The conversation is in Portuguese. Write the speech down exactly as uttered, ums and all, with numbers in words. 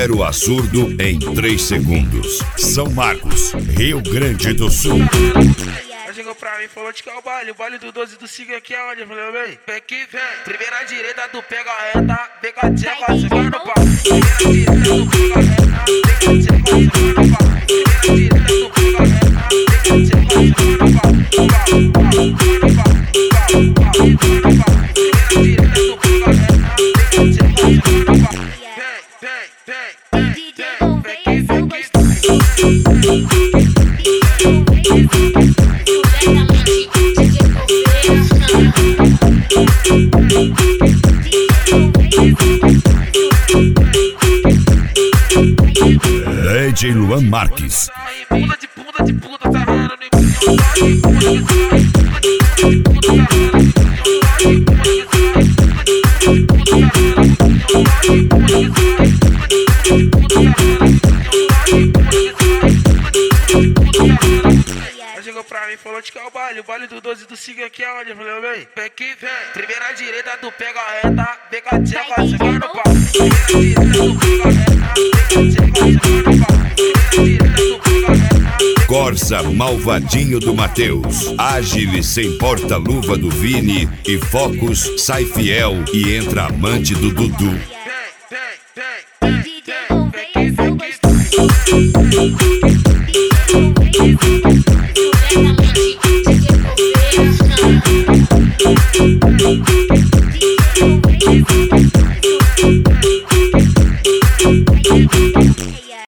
zero a surdo em três segundos. São Marcos, Rio Grande do Sul. Chegou pra mim, falou de que é o baile, o baile do doze do Siga aqui é onde? Eu falei, vem, vem que vem. Primeira direita, tu pega a reta, vem com a tcheca, você vai no pau. Primeira direita, tu pega a reta, vem com a tcheca, você vai no pau. Primeira direita, tu pega a reta, vem com a tcheca, você vai no pau. Pau, pau, vai no pau, pau, pau, vai no pau. Primeira direita, tu pega a reta, vem com a tcheca, você vai no pau. Vem, vem, vem, vem, vem, vem que vem que D J Luan Marques. Bunda de bunda de puta, tá vendo? Chegou pra mim, falou de que é o baile, o baile do doze do Siga aqui é onde? Eu falei, vem, vem que vem. Primeira direita, tu pega a reta, vem com a tcheca, você vai no pau. Primeira direita, tu pega a reta, vem com a tcheca, você vai no pau. Primeira direita, tu pega a reta. Corsa Malvadinho do Matheus, Ágile sem porta-luva do Vini e Focus sai fiel e entra amante do Dudu. Vem, vem, vem, vem, vem, vem que vem que